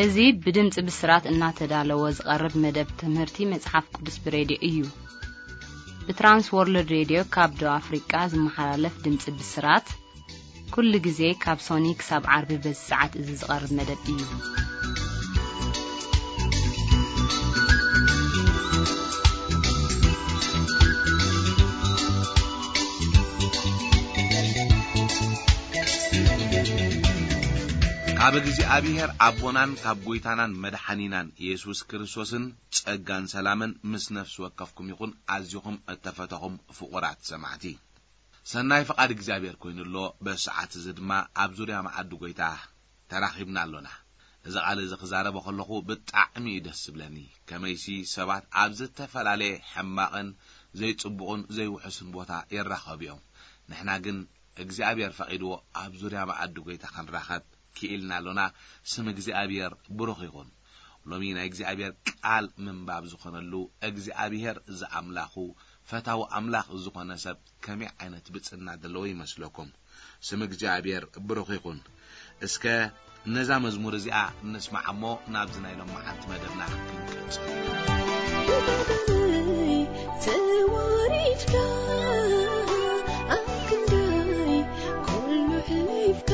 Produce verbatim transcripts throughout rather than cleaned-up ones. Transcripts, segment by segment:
أزي بدمت بسرات إنها تدالوز قرب مدب تمهرتي مصحف قدس براديو إيو بترانس وورلد راديو كابدو أفريقيا زمحلالف دمت بسرات كل جزء كاب سونيك ساب عربي بالساعات إزز قرب مدب إيو كاب جزي أبيهر أبونان كاب قويتانان مدحنينان يسوس كريستوسن تسقان سلامن مس نفس وقفكم يكون عزيكم اتفتهم فقرات سمعتي سناي فقاد እግዚአብሔር ኮይኑሎ በሰዓት ዝድማ ኣብ ዙርያ ማዓዱ ጎይታ ተራኺብና ኣሎና እዚ ቃል እዚ ክዛረብ ከለኹ ብጣዕሚ ደስ ብለኒ ከመይሲ ሰባት ኣብ ዝተፈላለየ ሕማቕን ዘይጽቡቕን ዘይውሕስን ቦታ ይራኸብዮም ንሕና ግን እግዚአብሔር ፈቂድዎ ኣብ ዙርያ ማዓዱ ጎይታ ክንራኸብ كيلنا لنا سم እግዚአብሔር ብሩኽ ይኹን ሎሚ ናይ እግዚአብሔር ቃል ምንባብ ዝኾነሉ እግዚአብሔር ዘአምላኹ ፈታው አምላኽ ዝኾነ ሰብ ከመይ ዓይነት ብጽና ደለው ይመስለኩም ስም እግዚአብሔር ብሩኽ ይኹን እስከ ነዛ መዝሙር እዚኣ እንስማዕሞ ናብ ዝናይሎም ማዓት መደብና ክንቀጽ ተዋሪድካ አክንዳይ ኩሉ ሕሊፍካ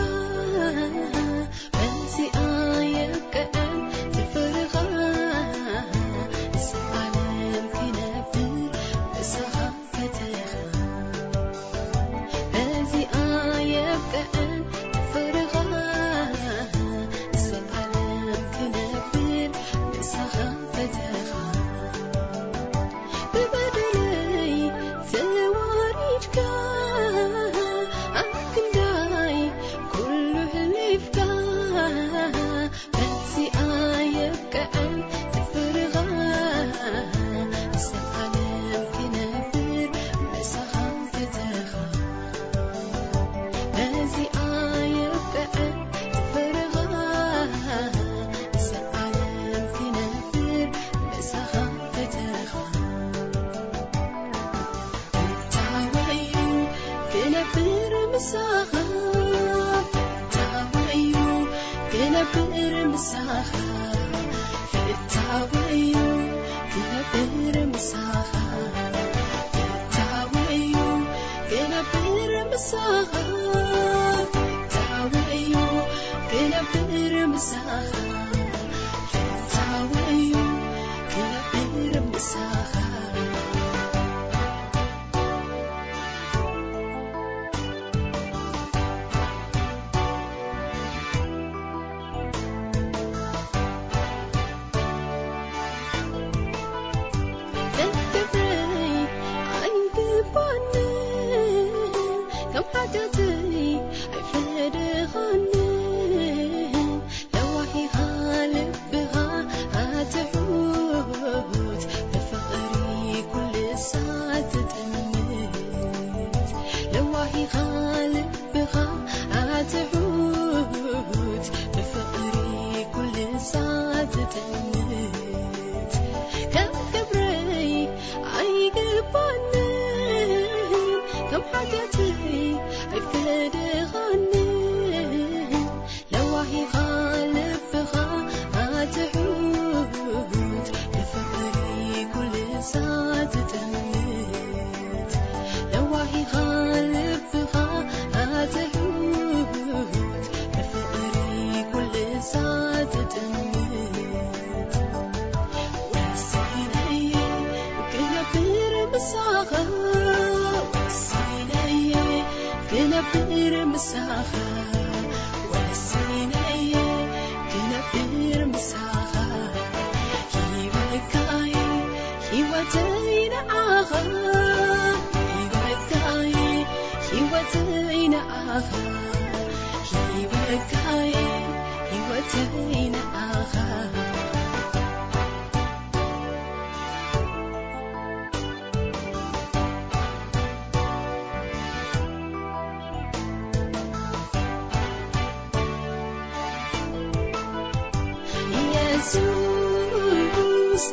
Jesus,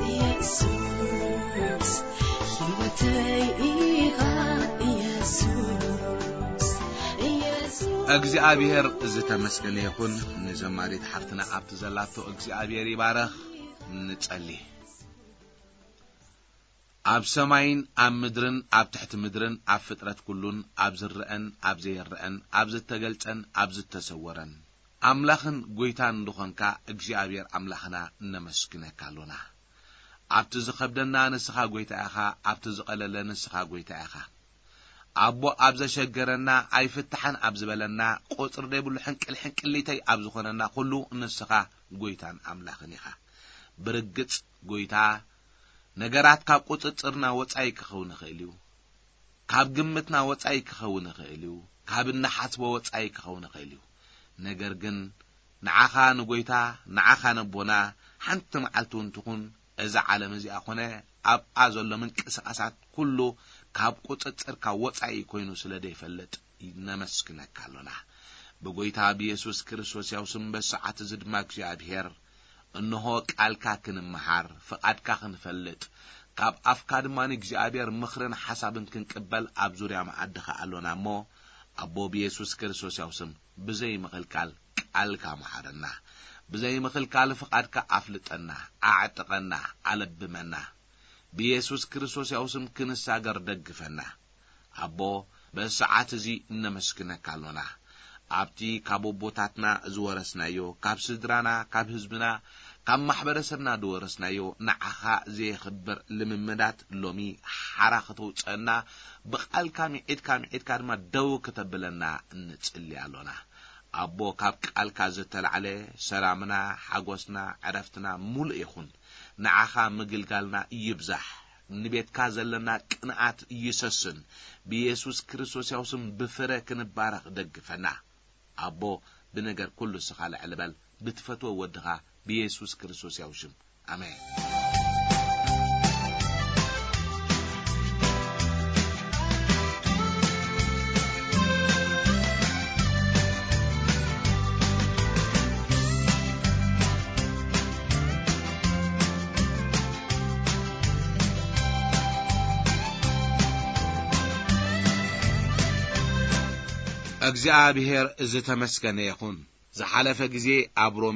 Jesus, ሕይወቴ ኢኻ ኢየሱስ ኢየሱስ እግዚአብሔር ዝተመስገነ ይሁን ንዘማሪት ሓፍትና ኣብቲ ዘላቶ እግዚአብሔር ይባረኽ ንጸልይ ኣብ ሰማይን ኣብ ምድርን ኣብ ትሕቲ ምድርን ኣብ ፍጥረት ኩሉን ኣብ ዝርአን ኣብ ዘይርአን ኣብ ዝተገልጸን ኣብ ዝተሰወረን ኣምላኽን ጎይታን እንደኾንካ እግዚአብሔር ኣምላኽና ነመስግነካ ኣለና ኣብቲ ዝኸብደና ንስኻ ጎይታ ኢኻ ኣብቲ ዝቐለለ ንስኻ ጎይታ ኢኻ አቦ ኣብ ዘሸገረና ኣይፍትሐን ኣብ ዝበለና ቁጥር ደይብሉ ሕንቅል ሕንቅሊተይ ኣብ ዝኾነና ኩሉ ንስኻ ጎይታን ኣምላኽን ኢኻ ብርግጽ ጎይታ ነገራት ካብ ቁጥጥርና ወጻይ ክኸውን ይኽእል እዩ ካብ ግምትና ወጻይ ክኸውን ይኽእል እዩ ካብ ንሓስቦ ወጻይ ክኸውን ይኽእል እዩ ነገር ግን ንዓኻ ንጎይታ ንዓኻ ነቦና ሓንቲ መዓልቲ እንትኹን እዚ ዓለም እዚኣ ኮነ ኣብ ኣዘሎ ምንቅስቓሳት ኩሉ ካብ ቁጥጥር ካብ ወጻይ ኮይኑ ስለ ደይፈልጥ ነመስግነካ ኣለና ብጎይታ ብኢየሱስ ክርስቶስ ያው ስም በሰዓት ዝድማ እግዚአብሔር እነሆ ቃልካ ክንመሃር ፈቃድካ ክንፈልጥ ካብ ኣፍካ ድማኒ እግዚአብሔር ምኽርን ሓሳብን ክንቅበል ኣብ ዙርያ ማዕድኻ ኣለና እሞ አቦ ብኢየሱስ ክርስቶስ ያው ስም ብዘይ ምኽልካል ቃልካ መሃረና ብዘይ ምኽልካል ፈቃድካ ኣፍልጠና ኣዕጥቐና ኣለብመና بيسوس كريستوس يوسم كنسا غر دغفنا ابو بساعات زي نمسكنا كالونا ابتي كابو بوتاتنا زورسنايو كاب سدرانا كاب حزبنا كاب محبرسبنا دورسنايو نعخا زي خبر لممدات لومي حرختو صنا بقال كامي اد كامي اد كادما دو كتبلنا نصلي يالونا ابو كاب قال كازتل عليه سلامنا حغوسنا عرفتنا مول يخون نعخا مغلغالنا يبزح نبيتك زلنا قنعات يسسن بيسوس كريستوس يوسم بفره كنبارخ دغفنا ابو بنجر كل سخال علبال بتفتو ودغا بيسوس كريستوس يوسم امين እግዚአብሔር ዝተመስገነ ይሁን ዝሓለፈ ጊዜ አብሮሜ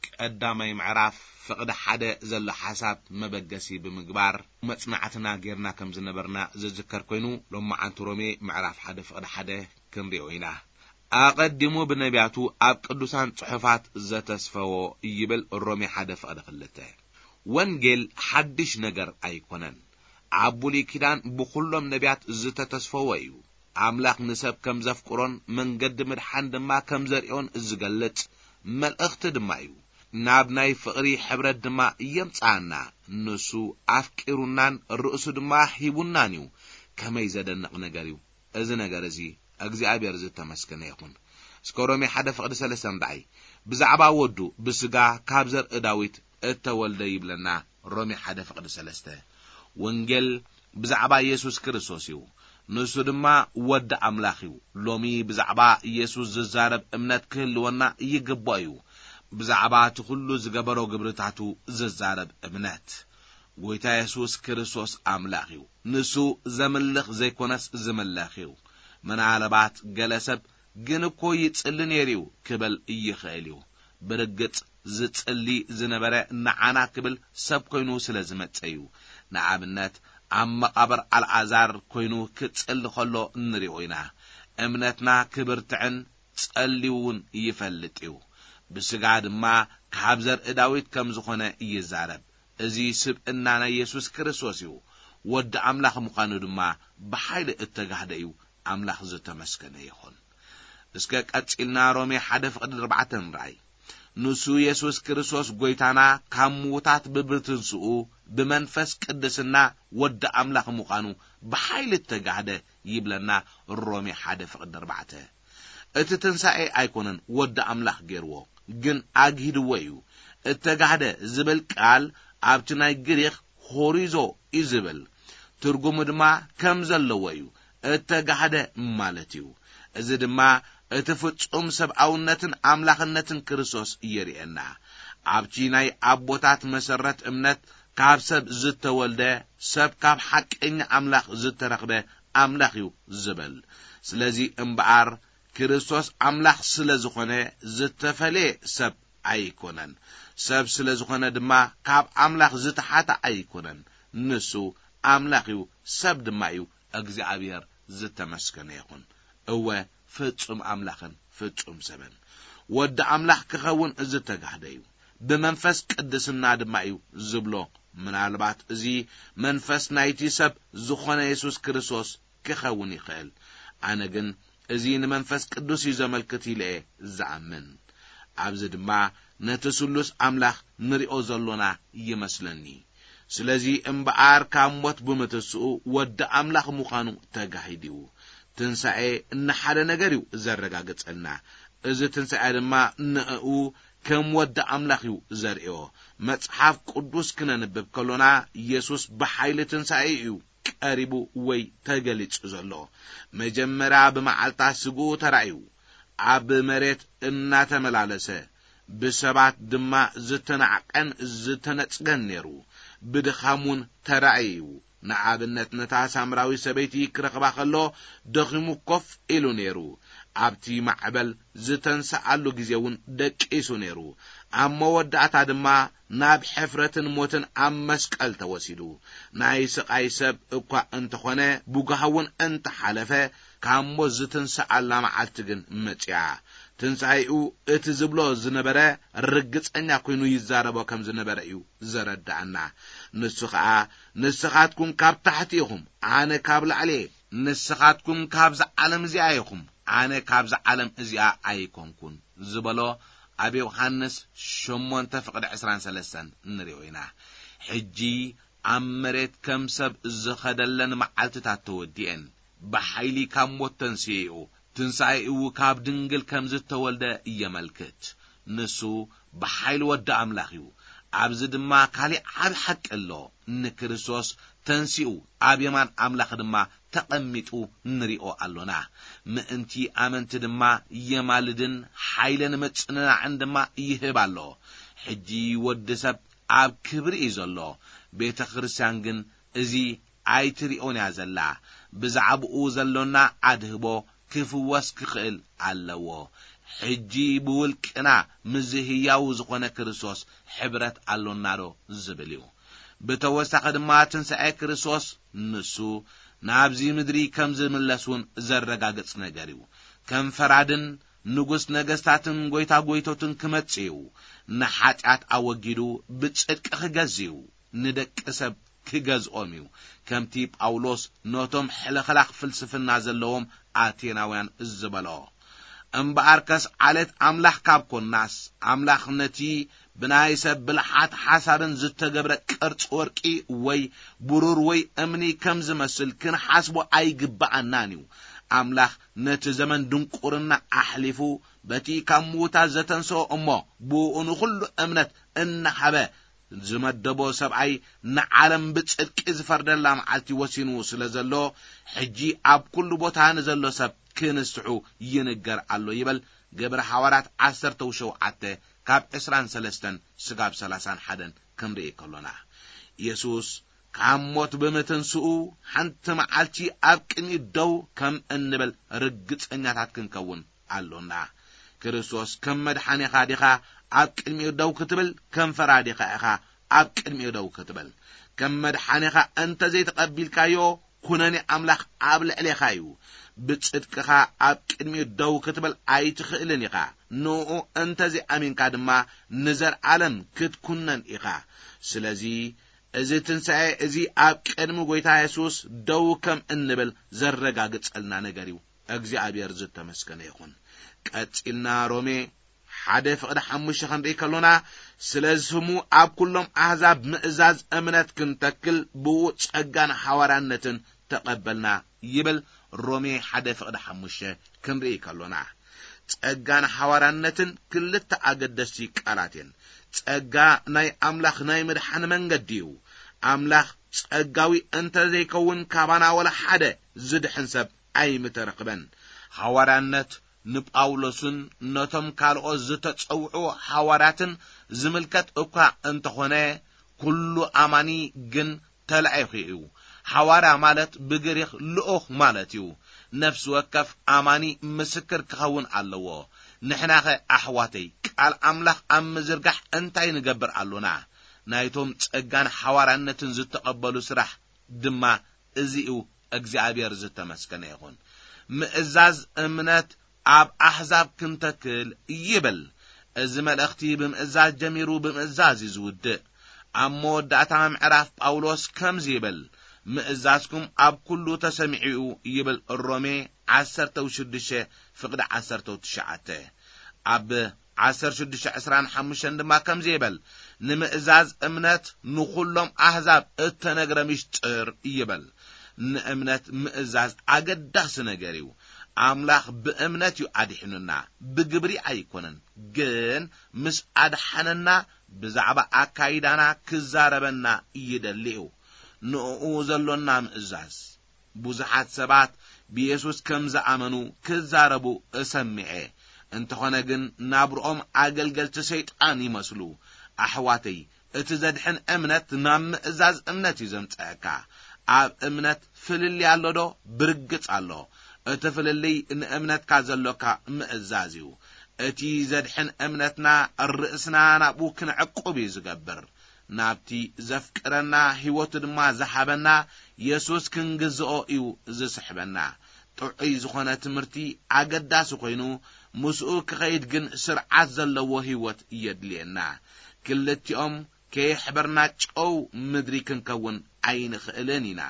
ቀዳማይ ምዕራፍ ፍቅደ ሓደ ዘሎ ሐሳብ መበገሲ ብምግባር መጽናዕትና ጌርና ከም ዝነበርና ዝዝከር ኮይኑ ሎማዓንት ሮሜ ምዕራፍ ሓደ ፍቅደ ሓደ ክንሪኦ ኢና አቀድሙ በነቢያቱ ኣብ ቅዱሳን ጽሑፋት ዘተስፈዎ ይብል ሮሜ ሓደ ፍቅደ ክልተ ወንጌል ሓድሽ ነገር ኣይኮነን አቡሊ ኪዳን ብኩሎም ነቢያት ዝተተስፈዎ እዩ አምላክ ንሰብ ከም ዘፍቅሮን መንገድ ምድሓን ድማ ከም ዘርዮን ዝገልጽ መልእኽቲ ድማ እዩ ናብ ናይ ፍቅሪ ሕብረት ድማ የምጻና ንሱ አፍቂሩናን ርእሱ ድማ ሂቡናን እዩ ከመይ ዘደንቕ ነገር እዩ እዚ ነገር እዚ እግዚአብሔር ዝተመስገነ ይሁን እስከሮሜ ሓደ ፍቅደ ሰለስተ ዳይ ብዛዕባ ወዱ ብስጋ ካብ ዘርኢ ዳዊት እተወልደ ይብለና ሮሜ ሓደ ፍቅደ ሰለስተ ወንጌል ብዛዕባ ኢየሱስ ክርስቶስ እዩ ንሱ ድማ ወደ አምላኽ እዩ ሎሚ ብዛዕባ ኢየሱስ ዝዛረብ እምነት ክህልወና ይግባዩ ብዛዕባ ትኩሉ ዝገበሮ ግብርታቱ ዝዛረብ እምነት ጎይታ ኢየሱስ ክርስቶስ አምላኽ እዩ ንሱ ዘምልኽ ዘይኮነስ ዝመለኽ እዩ ምናልባት ገለሰብ ግን እኮ ይጽሊ ነይሩ ክብል ይኽእል እዩ ብርግጽ ዝጽሊ ዝነበረ ንዓና ክብል ሰብ ኮይኑ ስለ ዝመጸዩ ንኣብነት ኣብ መቃብር አልዓዛር ኮይኑ ክጽሊ ከሎ እንሪኦ ኢና እምነትና ክብርትዕን ጸሊውን ይፈልጥ እዩ ብስጋ ድማ ካብ ዘርኢ ዳዊት ከም ዝኾነ ይዛረብ እዚ ስብእና ናይ ኢየሱስ ክርስቶስ እዩ ወዲ አምላኽ ምዃኑ ድማ ብሓይሊ እተጋህደ እዩ አምላኽ ዝተመስገነ ይሁን እስከ ቀጽልና ሮሜ ሓደ ፍቅደ ኣርባዕተ ራእይ ንሱ ኢየሱስ ክርስቶስ ጎይታና ካብ ሙታት ብብርትንስኡ بمنفس قدسنا ود أملاك مقانو بحيل التقاعدة يبلنا الرومي حادة فقد أربعته اتتنسائي ايكونن ود أملاك جيرو جن اجهد ويو التقاعدة زبل قال ابتناي جريخ هوريزو إزبل ترجم دما كمزل ويو التقاعدة مالتيو ازد ما اتفتشم سبعونتن أملاكنتن كريستوس يرينا ابتناي ابوتات مسرت امنت ካብ ሰብ ዝተወልደ ሰብ ካብ ሓቀኛ አምላኽ ዝተረኽበ አምላኽ እዩ ዝብል ስለዚ እምባር ክርስቶስ አምላኽ ስለ ዝኾነ ዝተፈለየ ሰብ ኣይኮነን ሰብ ስለ ዝኾነ ድማ ካብ አምላኽ ዝተሓተ ኣይኮነን ንሱ አምላኽ እዩ ሰብ ድማ እዩ እግዚአብሔር ዝተመስገነ ይኹን እወ ፍጹም አምላኽን ፍጹም ሰብን ወዲ አምላኽ ክኸውን ዝተጋህደ እዩ በመንፈስ ቅድስና ድማ እዩ ዝብሎ ምናልባት እዚ መንፈስ ናይቲ ሰብ ዝኾነ ኢየሱስ ክርስቶስ ክኸውን ይኽእል ኣነ ግን እዚ ንመንፈስ ቅዱስ እዩ ዘመልክት ኢለ ዝኣምን ኣብዚ ድማ ነቲ ስሉስ አምላኽ ንሪኦ ዘሎና ይመስለኒ ስለዚ እምበኣር ካብ ሞት ብምትስኡ ወዲ አምላኽ ምዃኑ ተጋሂድዩ ትንሣኤ ንሓደ ነገር እዩ ዘረጋግጸልና እዚ ትንሣኤ ድማ ንእኡ ከም ወዲ አምላኽ እዩ ዘርእዮ መጽሓፍ ቅዱስ ክነንብብ ከሎና ኢየሱስ ብሓይሊ ትንሣኤ እዩ ቀሪቡ ወይ ተገሊጹ ዘሎ መጀመርያ ብመዓልታ ስጉኡ ተራእዩ ኣብ መሬት እናተመላለሰ ብሰባት ድማ ዝተናዕቀን ዝተነጽገን ነይሩ ብድኻሙን ተራእዩ ንኣብነት ነታ ሳምራዊ ሰበይቲ ክረኽባ ከሎ ደኺሙ ኮፍ ኢሉ ነይሩ ኣብቲ ማዕበል ዝተንሳኣሉ ጊዜ እውን ደቂሱ ነይሩ ኣብ መወዳእታ ድማ ናብ ሕፍረትን ሞትን ኣብ መስቀል ተወሲዱ ናይ ስቃይ ሰብ እኳ እንተኾነ ብጓሃውን እንተሓለፈ ካብ ሞት ዝተንሳኣላ መዓልቲ ግን መጽያ ትንሣኤኡ እቲ ዝብሎ ዝነበረ ርግጸኛ ኮይኑ ይዛረቦ ከም ዝነበረ እዩ ዘረዳእና ንሱ ከዓ ንስኻትኩም ካብ ታሕቲ ኢኹም ኣነ ካብ ላዕሊ ንስኻትኩም ካብ ዝዓለም እዚኣ ኢኹም ኣነ ካብ ዝዓለም እዚኣ ኣይኮንኩን ዝበሎ ኣብ ዮሐንስ ሸሞንተ ፍቅዲ ዕስራን ሰለስተን ንሪኦ ኢና ሕጂ ኣብ መሬት ከም ሰብ ዝኸደለን መዓልትታት ተወዲአን ብሓይሊ ካብ ሞት ተንስኡ ትንሣኤኡ ካብ ድንግል ከም ዝተወልደ እየመልክት ንሱ ብሓይሊ ወዲ አምላኽ እዩ ኣብዚ ድማ ካሊእ ዓብ ሓቂ ኣሎ ንክርስቶስ ተንሲኡ ኣብ የማን አምላኽ ድማ ተቐሚጡ ንሪኦ ኣሎና ምእንቲ ኣመንቲ ድማ የማልድን ሓይልን መጽናዕን ድማ ይህብ ኣሎ ሕጂ ወዲ ሰብ ኣብ ክብሪ እዩ ዘሎ ቤተ ክርስቲያን ግን እዚ ኣይትሪኦን እያ ዘላ ብዛዕባኡ ዘሎና ኣድህቦ ክፍወስ ክኽእል ኣለዎ ሕጂ ብውልቅና ምዝህያው ዝኾነ ክርስቶስ ሕብረት ኣሎና ዶ ዝብል እዩ ብተወሳኺ ድማ ትንሣኤ ክርስቶስ ንሱ ናብዚ ምድሪ ከም ዝምለሱን ዘረጋግጽ ነገር እዩ ከም ፈራድን ንጉስ ነገስታትን ጎይታ ጎይቶትን ክመጽኡ ንኃጢአት ኣወጊዱ ብጽድቂ ክገዝኡ ንደቂ ሰብ ክገዝኦም እዩ ከምቲ ጳውሎስ ኖቶም ሕለኸላኽ ፍልስፍና ዘለዎም አቴናውያን ዝበሎ እምበኣርከስ ዓለት አምላኽ ካብ ኮናስ አምላኽ ነቲ ብናይ ሰብ ብልሓት ሓሳብን ዝተገብረ ቅርጽ ወርቂ ወይ ብሩር ወይ እምኒ ከም ዝመስል ክንሓስቦ ኣይግባአናን እዩ አምላኽ ነቲ ዘመን ድንቁርና ኣሕሊፉ በቲ ካብ ምውታት ዘተንስኦ እሞ ብኡ ንኹሉ እምነት እናሓበ ዝመደቦ ሰብኣይ ንዓለም ብጽድቂ ዝፈርደላ መዓልቲ ወሲኑ ስለ ዘሎ ሕጂ ኣብ ኩሉ ቦታ ንዘሎ ሰብ ክንስሑ ይንገር ኣሎ ይበል ገብረ ሐዋርያት ዓሰርተ ወሸውዓተ ካብ ዕስራን ሰለስተን ስጋብ ሰላሳን ሓደን ክንርኢ ከሎና ኢየሱስ ካብ ሞት ብምትንስኡ ሓንቲ መዓልቲ ኣብ ቅድሚ ደው ከም እንብል ርግጸኛታት ክንከውን ኣሎና ክርስቶስ ከም መድኃኒኻ ዲኻ ኣብ ቅድሚ ደው ክትብል ከም ፈራዲኻ ኢኻ ኣብ ቅድሚ ደው ክትብል ከም መድኃኒኻ እንተ ዘይተቀቢልካዮ ኩነኔ አምላኽ ኣብ ልዕሊኻ እዩ ብጽድቅኻ ኣብ ቅድሚ ደው ክትብል ኣይትኽእልን ኢኻ ንኡ እንተ ዘይኣሚንካ ድማ ንዘለዓለም ክትኩነን ኢኻ ስለዚ እዚ ትንሣኤ እዚ ኣብ ቅድሚ ጎይታ ኢየሱስ ደው ከም እንብል ዘረጋግጸልና ነገር እዩ እግዚአብሔር ዝተመስገነ ይኹን ቀጽልና ሮሜ ሓደ ፍቅዲ ሓሙሽተ ክንርኢ ከሎና ስለዝሙ ኣብ ኩሎም ኣሕዛብ ምእዛዝ እምነት ክንተክል ብኡ ጸጋን ሐዋርያነትን ተቀበልና ይብል ሮሜ ሓደ ፍቅዲ ሓሙሽተ ክንርኢ ከሎና ጸጋን ሐዋርያነትን ክልተ ኣገደስቲ ቃላትን ጸጋ ናይ አምላኽ ናይ መድኃኒ መንገዲ እዩ አምላኽ ጸጋዊ እንተ ዘይከውን ካባና ወላ ሓደ ዝድሕን ሰብ ኣይምተረኽበን ሐዋርያነት ንጳውሎስን ነቶም ካልኦት ዝተጸውዑ ሐዋርያትን ዝምልከት እኳ እንተኾነ ኩሉ አማኒ ግን ተለዓይኹ እዩ ሐዋርያ ማለት ብግሪክ ልኡኽ ማለት እዩ نفس وكف أماني مسكر كخون علوه نحنا أحواتي قال أملاخ أم زرقح أنتي نقبر علونا نايتهم تسقان حوارانة زتقبلوا سرح دما ازيئو اجزعبير زتمسكن يخون مئزاز امنات عب أحزاب كنتكل يبل ازمال اختي بمئزاز جميرو بمئزاز يزود عمو دعتام عراف باولوس كم زيبل مئزازكم عب كلو تسمعيو يبل الرومي عسرتو شدشه فقد عسرتو تشعته عب عسر شدش عسران حمشن دما كم زيبل نمئزاز امنات نخلهم أحزاب التنقرمش تر يبل نأمنات مئزاز عقدس نقريو أملاخ بأمنات يعدحننا بقبري أيكونن جن مس أدحننا بزعبا أكايدانا كزاربنا يدليو نؤوزلنا مئزاز بوزحات سبات بيسوس كم زعمنو كزاربو اسمعي انت خناجن نابرኦም አገልገልቲ ሰይጣን ይመስሉ አሕዋተይ እቲ ዘድሕን እምነት ናም ምእዛዝ እምነት ይዘምጽካ ኣብ እምነት ፍልል ያለዶ ብርግጽ አሎ እቲ ፍልል ንእምነት ካዘሎካ ምእዛዝ እዩ እቲ ዘድሕን እምነትና ርእስና ናቡ ክንዕቁብ ይዝገብር ናብቲ ዘፍቅረና ህይወት ድማ ዘሓበና ኢየሱስ ክንግዝኦ እዩ ዝስሕበና ጥዑይ ዝኾነ ትምህርቲ አገዳስ ኮይኑ مسؤول كخيد جن سرعات زلوا هيوت يدلينا كلتيهم كي حبرنا أو مدري كنكون عين خلانينا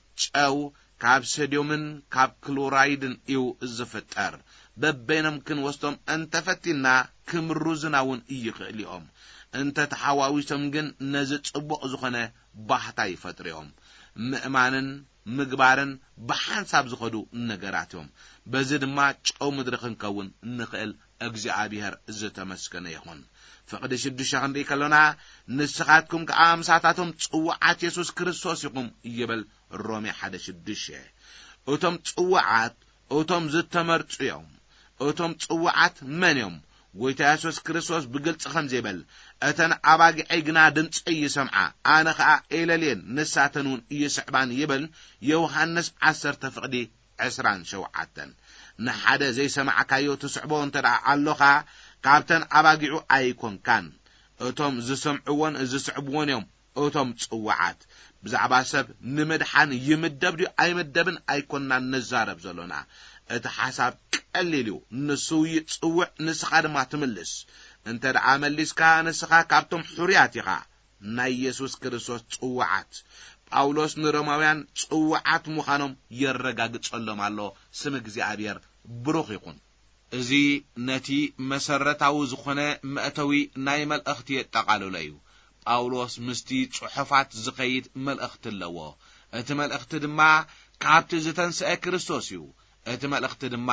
أو كاب سديومن كاب كلورايدن إيو الزفتر ببينهم كن وسطهم أنت فتنا كمروزنا ون إيخ اليوم أنت تحاويسهم جن نزت أبو زخنة بحتاي فتريهم مأمانن مقبارن بحان ساب زخدو نقراتهم بزد ما تشو مدرخن كون نخل أجزعابيهر زتمسكن يخون فقد شد شغن دي كلنا نسخاتكم كعام ساعتاتهم تسوعات يسوس كريستوس يقوم يبل الرومي حدا شدشه أوتم تسوعات أوتم زتمرت يوم أوتم تسوعات من يوم ويتا يسوس كريستوس بقلت خم زيبل أتن عباقي عيقنا دنت أي سمعة أنا خا إيلالين نساتنون يسعبان يبل يوحنس عسر تفقدي عسران شوعاتن نحدا زي سمع كايو تسعبون ترى علوخا كابتن عباقيعو أيكون كان أتم زسمعون زسعبون يوم أتم تسوعات بزعبا سب نمدحان يمدبدو أي مدبن أيكوننا نزارب زلونا اتحاسب قليلو نسوي تسوع نسخا ما تملس انت عامل لسكا نسخا كابتم حرياتيخا نا يسوس كريستوس تسوعات ጳውሎስ ንሮማውያን ጽዋዓት ሙኻኖም ይረጋግጽሎም አሎ ስም እግዚአብሔር ብሩኽ ይኹን እዚ ነቲ መሰረታዊ ዝኾነ መእተዊ ናይ መልእኽቲ የጠቃልሎ እዩ ጳውሎስ ምስቲ ጽሑፋት ዝኸይድ መልእኽቲ ኣለዎ እቲ መልእኽቲ ድማ ካብቲ ዝተንስአ ክርስቶስ እዩ እቲ መልእኽቲ ድማ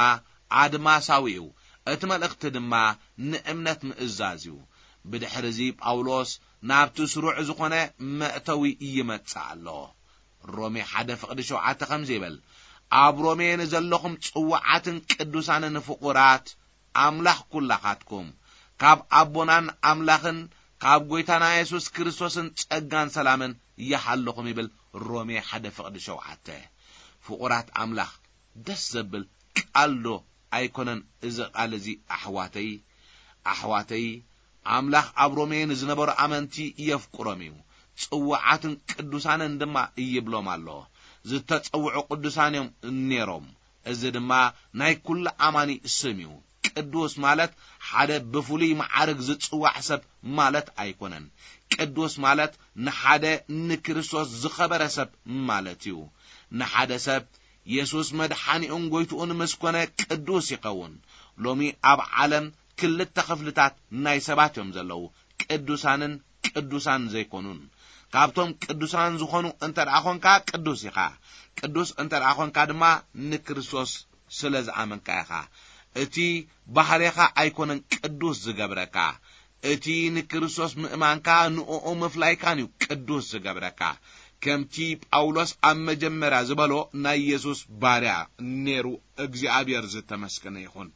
አድማሳዊ እዩ እቲ መልእኽቲ ድማ ንእምነት ምእዛዝ እዩ بدحرزي باولوس نابتو سروع زخونه مأتوي يمتص الله رومي حدا فقد شوعات خمزيبل اب رومي نزلخم صوعاتن قدوسان نفقرات املاح كلخاتكم كاب ابونان املاخن كاب غويتانا يسوس كريستوسن ጸጋን ሰላምን يحلخم يبل رومي حدا فقد شوعات فقرات املاح دس زبل قالو ايكونن اذا قال زي احواتي احواتي أملاخ أبرومين زنبر أمنتي يفقرميو صوعاتن قدوسانن دما يبلوم الله زت صوع قدوسانيم نيروم እዚ ድማ ናይ ኩሉ አማኒ ስሚው ቅዱስ ማለት ሓደ በፍሉይ ማዕረግ ዝጽዋዕ ሰብ ማለት አይኮነን ቅዱስ ማለት ንሓደ ንክርስቶስ ዝኸበረ ሰብ ማለት እዩ ንሓደ ሰብ ኢየሱስ መድኃኒኡን ጎይቱኡን መስኮነ ቅዱስ ይኸውን ሎሚ ኣብ ዓለም ክልተ ክፍልታት ናይ ሰባት እዮም ዘለው ቅዱሳንን ቅዱሳን ዘይኮኑን ካብቶም ቅዱሳን ዝኾኑ እንተራኾንካ ቅዱስ ኢኻ ቅዱስ እንተራኾንካ ድማ ንክርስቶስ ስለዝኣመንካ ኢኻ እቲ ባህሪኻ ኣይኮነን ቅዱስ ዝገብረካ እቲ ንክርስቶስ ምእማንካ ንኡኡ ምፍላይካን እዩ ቅዱስ ዝገብረካ ከምቲ ጳውሎስ ኣብ መጀመርያ ዝበሎ ናይ ኢየሱስ ባርያ ነሩ እግዚአብሔር ዝተመስገነ ይኹን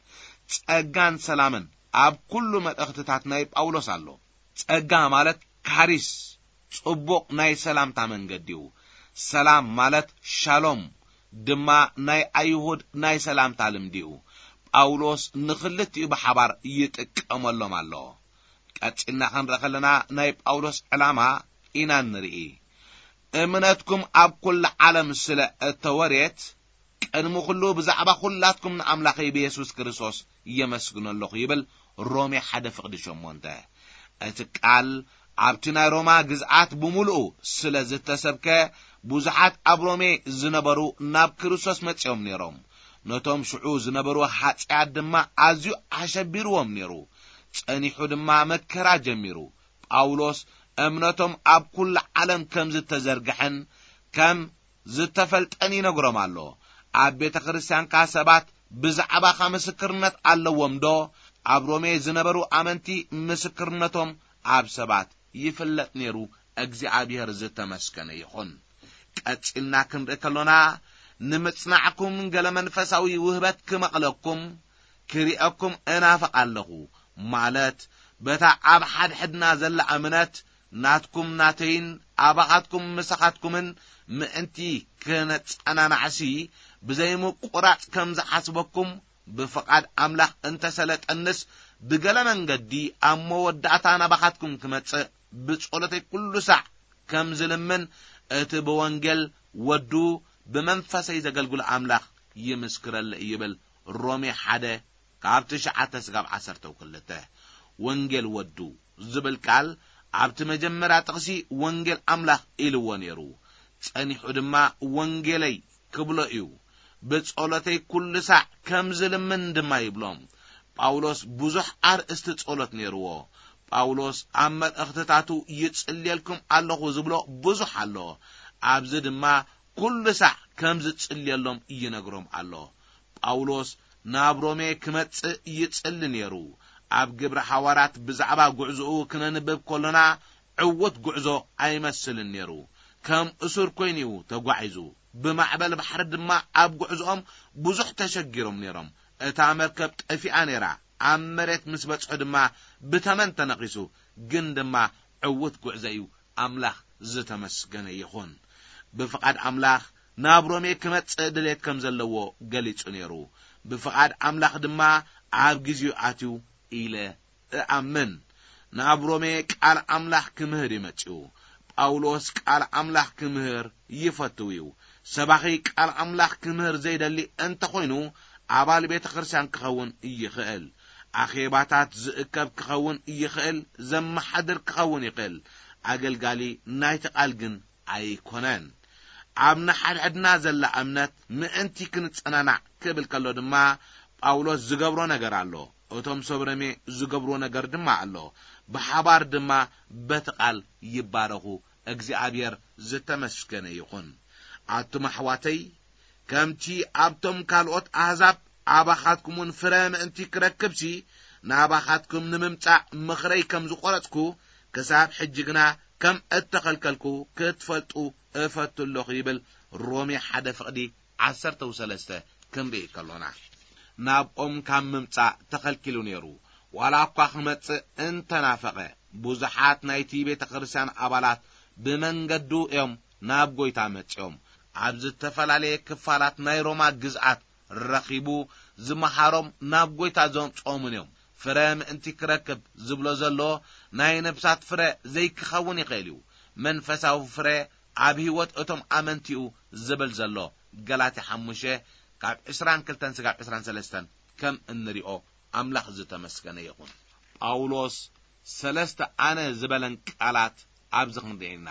ጸጋን ሰላምን ኣብ ኩሉ መልእኽትታት ናይ ጳውሎስ ኣሎ ጸጋ ማለት ካሪስ ጽቡቕ ናይ ሰላምታ መንገዲ እዩ ሰላም ማለት ሻሎም ድማ ናይ ኣይሁድ ናይ ሰላም ታልምዲኡ ጳውሎስ ንኽልቲኡ በሓባር ይጥቀመሎም ኣሎ ቀጭና ክንረኸለና ናይ ጳውሎስ ዕላማ ኢና ንርኢ እምነትኩም ኣብ ኩሉ ዓለም ስለ እተወሬት ቀድሞ ኩሉ ብዛዕባ ኩላትኩም ንኣምላኽ ኢየሱስ ክርስቶስ የመስግነለኹ ይብል ሮሜ ሓደ ፍቅዲ ሸሞንተ እቲ ቃል ኣብቲ ናይ ሮማ ግዝኣት ብሙሉኡ ስለ ዝተሰብከ ብዙሓት ኣብ ሮሜ ዝነበሩ ናብ ክርስቶስ መጽኦም ነይሮም ነቶም ሽዑ ዝነበሩ ሓጢያት ድማ ኣዝዩ ኣሸቢርዎም ነይሩ ጸኒሑ ድማ መከራ ጀሚሩ ጳውሎስ እምነቶም ኣብ ኩሉ ዓለም ከም ዝተዘርግሐን ከም ዝተፈልጠን ይነግሮም ኣሎ ኣብ ቤተ ክርስቲያንካ ሰባት ብዛዕባ ምስክርነት ኣለዎም ዶ ኣብ ሮሜ ዝነበሩ ኣመንቲ ምስክርነቶም ኣብ ሰባት ይፍለጥ ነይሩ እግዚአብሔር ዝተመስገነ ይኹን ቀጭልና ክንርኢ ከለና ንምጽናዕኩም ገለ መንፈሳዊ ውህበት ክመቕለኩም ክሪአኩም እናፈቅ ኣለኹ ማለት በታ ኣብ ሓድሕድና ዘላ እምነት ናትኩም ናተይን ኣባኻትኩም መሳኻትኩምን ምእንቲ ከነጸናናዕሲ ብዘይሙ ቁራጽ ከም ዝሓስበኩም ብፍቃድ ኣምላኽ እንተሰለጠንስ ብገለ መንገዲ ኣብ መወዳእታ ናባኻትኩም ክመጽእ ብጸሎተይ ኩሉ ሰዕ ከም ዝልምን እቲ ብወንጌል ወዱ ብመንፈሰይ ዘገልግሉ ኣምላኽ ይምስክረለ ይብል ሮሜ ሓደ ካብ ትሽዓተ እስካብ ዓሰርተ ክልተ ወንጌል ወዱ ዝብል ቃል ኣብቲ መጀመርያ ጥቕሲ ወንጌል ኣምላኽ ኢልዎ ነይሩ ጸኒሑ ድማ ወንጌለይ ክብሎ እዩ ብጸሎተይ ኩሉ ሰዕ ከም ዝልምን ድማ ይብሎም ጳውሎስ ብዙሕ ኣርእስቲ ጸሎት ነይርዎ ጳውሎስ ኣብ መልእኽትታቱ ይጽልየልኩም ኣለኹ ዝብሎ ብዙሕ ኣሎ ኣብዚ ድማ ኩሉ ሰዕ ከም ዝጽልየሎም ይነግሮም ኣሎ ጳውሎስ ናብ ሮሜ ክመጽእ ይጽሊ ነይሩ ኣብ ግብረ ሐዋርያት ብዛዕባ ጉዕዞኡ ክነንብብ ከለና ዕውት ጉዕዞ ኣይመስልን ነይሩ ከም እሱር ኮይኑ ተጓዒዙ ብማዕበል ባሕሪ ድማ ኣብ ጉዕዞኦም ብዙሕ ተሸጊሮም ነይሮም እታ መርከብ ጠፊኣ ነይራ ኣብ መሬት ምስ በጽሑ ድማ ብተመን ተነቂሱ ግን ድማ ዕውት ጉዕዞ እዩ ኣምላኽ ዝተመስገነ ይኹን ብፍቃድ ኣምላኽ ናብ ሮሜ ክመጽእ ድሌት ከም ዘለዎ ገሊጹ ነይሩ ብፍቃድ ኣምላኽ ድማ ኣብ ግዚኡ ኣትዩ ኢለ እኣምን ናብ ሮሜ ቃል ኣምላኽ ክምህር ይመጽኡ ጳውሎስ ቃል ኣምላኽ ክምህር ይፈትው እዩ ሰባኺ ቃል ኣምላኽ ክምህር ዘይደሊ እንተ ኮይኑ ኣባል ቤተ ክርስቲያን ክኸውን ይኽእል ኣኼባታት ዝእከብ ክኸውን ይኽእል ዘመሓድር ክኸውን ይኽእል ኣገልጋሊ ናይቲ ቃል ግን ኣይኮነን ኣብ ንሓድሕድና ዘላ እምነት ምእንቲ ክንጸናናዕ ክብል ከሎ ድማ ጳውሎስ ዝገብሮ ነገር ኣሎ እቶም ሰብረሜ ዝገብሮ ነገር ድማ ኣሎ ብሓባር ድማ በትቃል ይባረኹ እግዚአብሔር ዝተመስገነ ይኹን ኣቱም ኣሕዋተይ ከምቲ ኣብቶም ካልኦት ኣሕዛብ ኣባኻትኩምን ፍረ ምእንቲ ክረክብሲ ናባኻትኩም ንምምጻእ ምኽረይ ከም ዝቆረጽኩ ክሳብ ሕጂ ግና ከም እተኸልከልኩ ክትፈልጡ እፈትለኹ ይብል ሮሜ ሓደ ፍቅዲ ዓሰርተ ወሰለስተ ክንርኢ ከሎና ናብኦም ካብ ምምጻእ ተኸልኪሉ ነይሩ ዋላ እኳ ክመጽእ እንተናፈቐ ብዙሓት ናይቲ ቤተ ክርስቲያን ኣባላት ብመንገዱ እዮም ናብ ጎይታ መጽኦም ኣብ ዝተፈላለየ ክፋላት ናይ ሮማ ግዝኣት ረኺቡ ዝመሃሮም ናብ ጎይታ ዘምጽኦም እዮም ፍረ ምእንቲ ክረክብ ዝብሎ ዘሎ ናይ ነፍሳት ፍረ ዘይክኸውን ይኽእል እዩ መንፈሳዊ ፍረ ኣብ ህይወት እቶም ኣመንቲኡ ዝብል ዘሎ ገላትያ ሓሙሽተ ካብ ዕስራን ክልተን እስካብ ዕስራን ሰለስተን ከም እንሪኦ ኣምላኽ ዝተመስገነ ይኹን ጳውሎስ ሰለስተ ኣነ ዝበለን ቃላት ኣብዚ ክንርኢና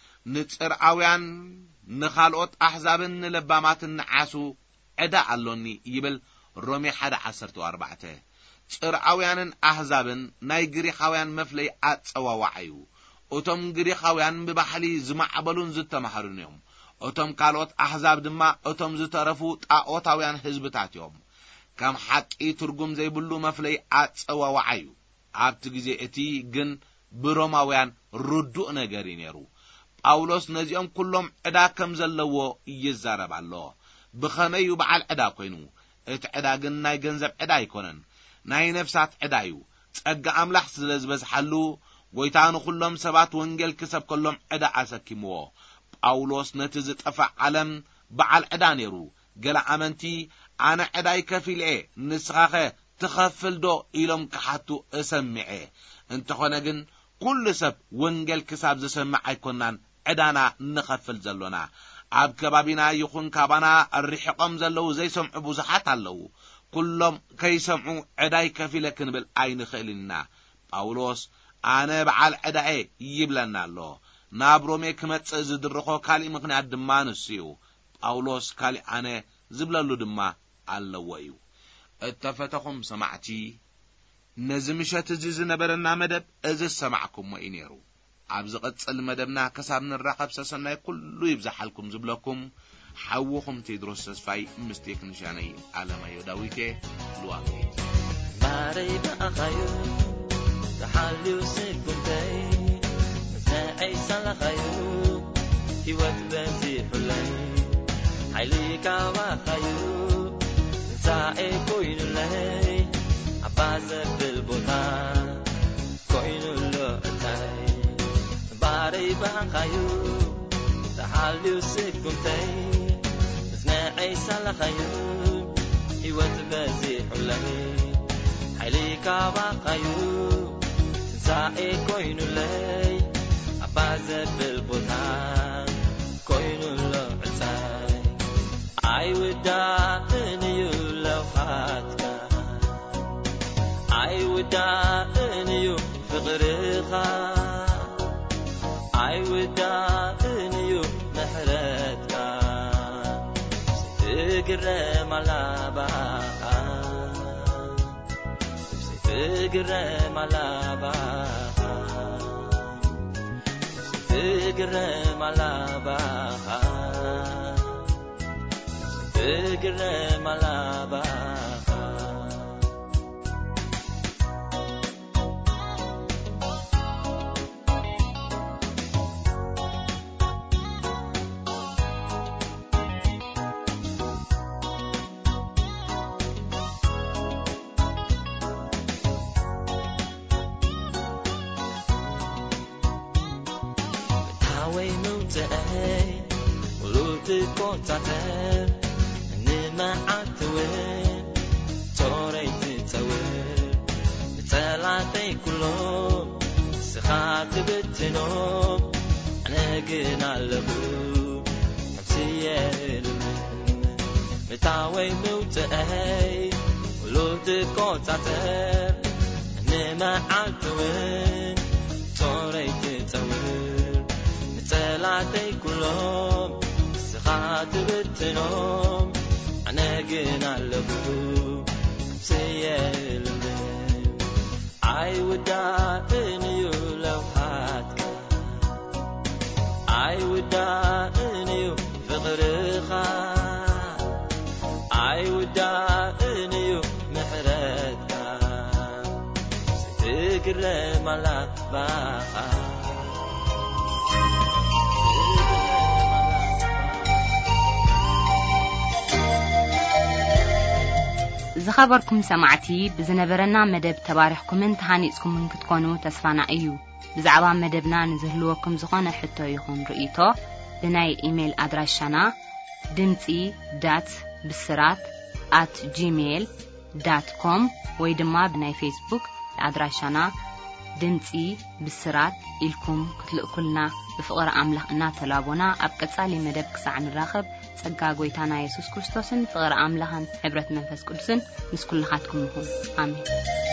ንጽርዓውያን ንኻልኦት ኣሕዛብን ንለባማትን ንዓሱ ዕዳ ኣሎኒ ይብል ሮሜ ሓደ ዓሰርተ ኣርባዕተ ጽርዓውያንን ኣሕዛብን ናይ ግሪኻውያን መፍለይ ኣጸዋዋዕ እዩ እቶም ግሪኻውያን ብባህሊ ዝማዕበሉን ዝተማሃሩን እዮም እቶም ካልኦት ኣሕዛብ ድማ እቶም ዝተረፉ ጣዖታውያን ህዝብታት እዮም ከም ሓቂ ትርጉም ዘይብሉ መፍለይ ኣጸዋዋዕ እዩ ኣብቲ ግዜ እቲ ግን ብሮማውያን ርዱእ ነገር ነይሩ ጳውሎስ ነዚኦም ኩሎም ዕዳ ከም ዘለዎ ይዛረብ ኣሎ ብኸመይ በዓል ዕዳ ኮይኑ እቲ ዕዳ ግን ናይ ገንዘብ ዕዳ ኣይኮነን ናይ ነፍሳት ዕዳ እዩ ጸጋ ኣምላኽ ስለ ዝበዝሓሉ ጎይታ ንኹሎም ሰባት ወንጌል ክሰብከሎም ዕዳ ኣሰኪምዎ ጳውሎስ ነቲ ዝጠፍእ ዓለም بعل عدا نيرو قال أمنتي أنا عداي كفيلة نسخة تخفل دو إلهم كحتو أسمعه انت خناجن كل سب ونجل كساب زسمع يكونان عدانا نخفل زلونا عب كبابنا يخون كابانا الرحقم زلو زي سمع بوزحات اللو كلهم كي سمعوا عداي كفيلة كنبل عين خيلنا باولوس أنا بعل عداي يبلنا الله نابرومي كمت زدرخو كالي مقنع دمان السيو باولوس كالي أنا زبلالو دما اللويو اتفتخم سمعتي نزمشات زيز نبرنا مدب ازي سمعكم وإنيرو عبزقت المدبنا كسابنا الرقب سسنا كله يبزحلكم زبلكم حوكم تدرس سفاي مستيك نشاني على ما يداويته لواقي ماري بأخيو تحليو سيكونتي نساعي سالخيو هيوات بنزي حلي حيليكا وخيو نساعي كوينو لي عبازة بالبوطان كوينو لأتاي ماري بأخيو تحليو سيكونتي نساعي سالخيو هيوات بنزي حلي حيليكا وخيو نساعي كوينو لي عبازة بالبوطان كوينو لأتاي I would die in you love heart I would die in you فغريخا I would die in you محرتك سيفقر ملابا سيفقر ملابا سيفقر ملابا سيفقر ملابا تاتر نما عتوين توريت تاوين تلاتي كلهم سخات بتنوم انا جنا لبو حبسيه متاوي موت اي ولوت كوتاتر نما عتوين توريت تاوين تلاتي كلهم سخات بتنوم أنا جنا لبو سيال I would die in you love heart I would die in you فغرخا I would die in you محرتك ستقر ملابا زخبركم سمعتي بزنبرنا مدب تبارحكم انتحانيسكم من كتكونوا تسفانا ايو بزعبا مدبنا نزهلوكم زخانة حتى يخون رئيتو بناي ايميل ادراشانا دمتي دات بسرات at gmail dot com ويدما بناي فيسبوك ادراشانا دمتي بسرات إلكم كتلقلنا بفقر أملاخنا تلابونا أبقصالي مدب كسعن الراخب ጸጋ ጎይታና ኢየሱስ ክርስቶስን ፍቅር አምላህን ሕብረት መንፈስ ቅዱስን ምስ ኩልኻትኩም ይሁን አሜን